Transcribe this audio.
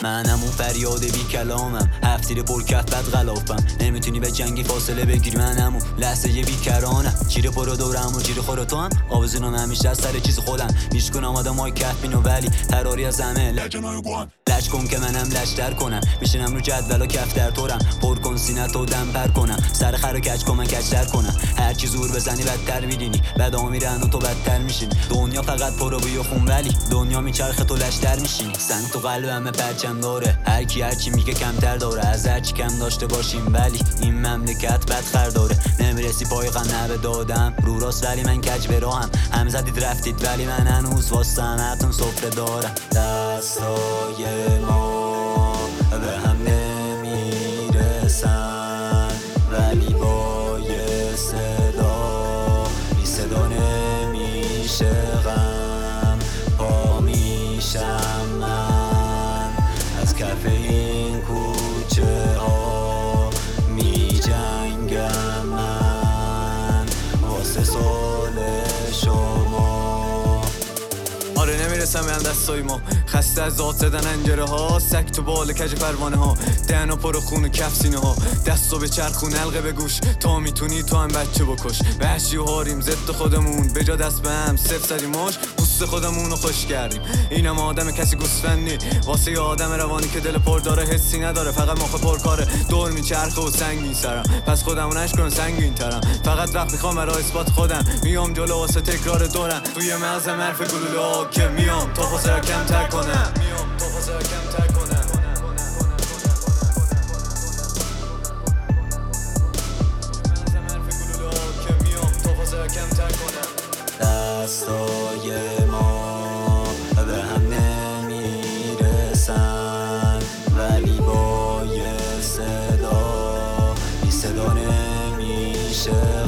منم اون فریاد بی کلامم، هفتیر پر کف بد غلافم. نمیتونی به جنگی فاصله بگیری، منم اون لحظه بیکرانم. جیر برو دورم و جیر خور تو هم آوزونم همیشه از سر چیز خودم. میشکنم آدمای کف بینو ولی فراری از همه لج کن که منم لجتر کنم. میشینم رو جدول و کف در طورم، پر کن سینه تو دم پر کنم. سر خر کج کن من کجتر کنم. هر چی زور بزنی بدتر میدینی، بدا میرن و تو بدتر میشین. دنیا فقط پر و بوی خون ولی دنیا میچرخه تو لجتر میشین. سنگ تو قلبم پرچم داره، هر کی میگه کمتر داره. از هر چی کم داشته باشیم ولی این مملکت بدخر داره. نمیرسی پای قنه دادم رو راست ولی من کج براهم. هم زدید رفتید ولی من هنوز واسه همتون سفره دارم. دستای ما به هم نمیرسن ولی با یه صدا بی صدا نمیشه غم. پا میشم من از کف این کوچه ها، می جنگم من واسه سال شما. آره نمیرسم به هم دستای ما، خسته از داد زدن انجره ها. سگ تو بال کج پروانه ها، دهنا پر خون و کف سینه ها. دستو به چرخون حلقه به گوش، تا میتونی تو هم بچه بکش. وحشی و هاریم ضد خودمون، بجا دست به هم صفر زدیم مش. پوست خودمون رو خوش کردیم، اینم آدم کسی گوسفندی. واسه یه آدم روانی که دل پر داره حسی نداره، فقط مخ پر کاره. دور میچرخه و سنگین سرم، پس خودمو نشکن سنگین ترم. فقط وقت میخوام برای اثبات خودم، میام جلو واسه تکرار دورم. توی مغزم حرف گلوله ها که میام تا فاصله کمتر کنم. دستای ما به هم نمیرسن ولی با یه صدا بی صدا نمیشه